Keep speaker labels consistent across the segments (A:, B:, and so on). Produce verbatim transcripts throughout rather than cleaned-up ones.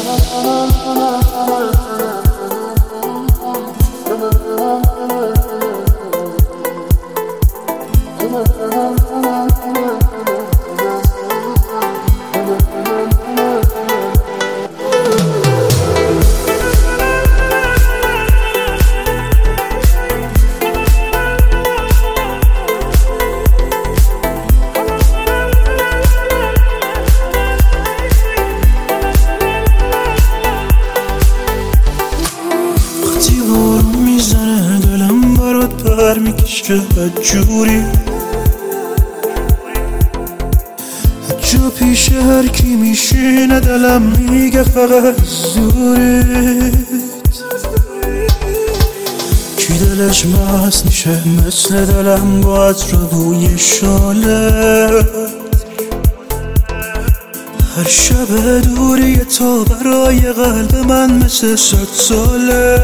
A: میزنه دلم برات پر میکشه بدجوری، جا پیش هر کی میشینه دلم میگه فقط زوریت. کی دلش مست میشه مثل دلم با عطر بوی شالت، هر شب دوری تو برای قلب من مثل صد ساله.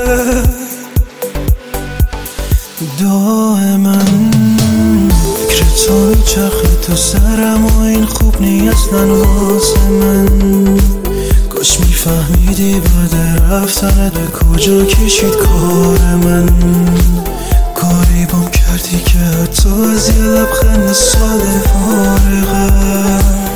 A: دائما فکر تو میچرخه تو سرم و این خوب نی اصلا واسه من. کاش میفهمیدی بعد رفتنت به کجا کشید کار من. کاری بام کردی که حتی از یه لبخند ساده فارغم.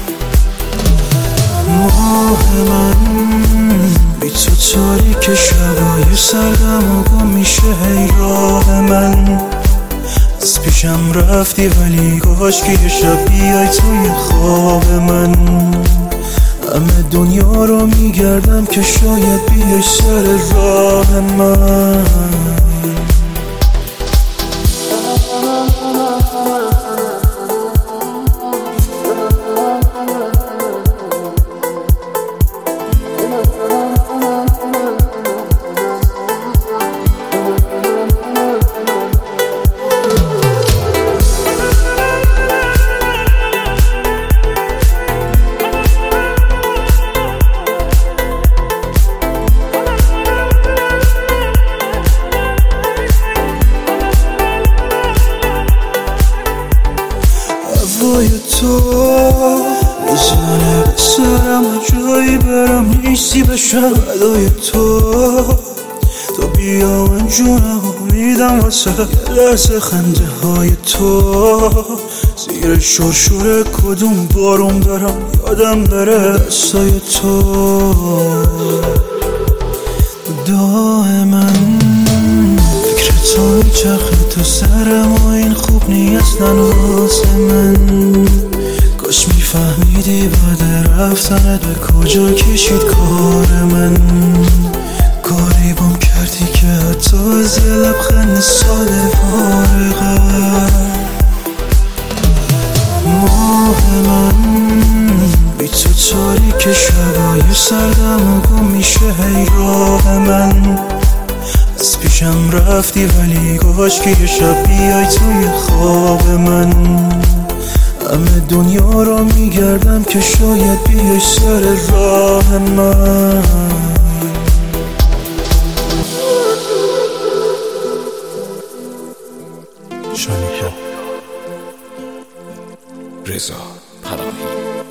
A: ماه من بی تو تاریک شبای سردم و گم میشه هی راه من. از پیشم رفتی ولی کاش که یه شب بیای توی خواب من. همه دنیا رو میگردم که شاید بیای سر راه من. هوای تو میزنه به سرم و جایی برم نیستی بشم ادای تو. تو بیا من جونم امیدم واسه لحظه خنده های تو. زیر شرشور کدوم بارون برم یادم بره دستای تو. دائما فکر تو میچرخه تو سرم و این خوب نی اصلا واسه من. کاش میفهمیدی بعد رفتنت به کجا کشید کار من. کاری بام کردی که حتی از یه لبخند ساده فارغم. ماه من بی تو تاریک شبای سردم و گم میشه هی راه من. از پیشم رفتی ولی کاش که یه شب بیای توی خواب من. همه دنیا رو میگردم که شاید بیای سر راه من.
B: شانیکا رضا پناهی.